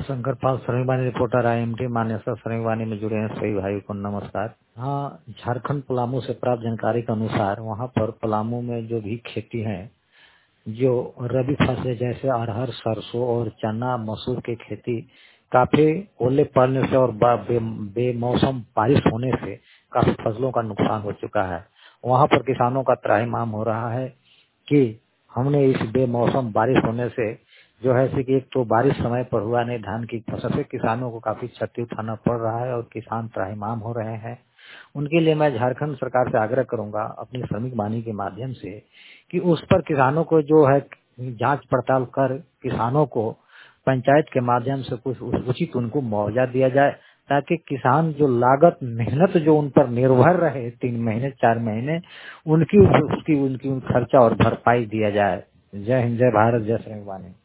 शंकरपाल Shringvani reporter IMT Manesar Shringvani में जुड़े हैं सभी भाई को नमस्कार। हाँ, झारखंड पलामू से प्राप्त जानकारी के अनुसार वहाँ पर पलामू में जो भी खेती है, जो रबी फसलें जैसे अरहर, सरसों और चना, मसूर की खेती काफी ओले पड़ने से और बेमौसम बारिश होने से काफी फसलों का नुकसान हो चुका है। वहाँ पर किसानों का त्राहिमाम हो रहा है कि हमने इस बेमौसम बारिश होने से जो है कि एक तो बारिश समय पर हुआ नहीं, धान की फसल से किसानों को काफी क्षति उठाना पड़ रहा है और किसान त्राहिमाम हो रहे हैं। उनके लिए मैं झारखंड सरकार से आग्रह करूंगा अपनी श्रमिक वाणी के माध्यम से कि उस पर किसानों को जो है जांच पड़ताल कर किसानों को पंचायत के माध्यम से कुछ उचित उनको मुआवजा दिया जाए, ताकि किसान जो लागत मेहनत जो उन पर निर्भर रहे 3 महीने 4 महीने उनकी खर्चा और भरपाई दिया जाए। जय हिंद, जय भारत, जय श्री वाणी।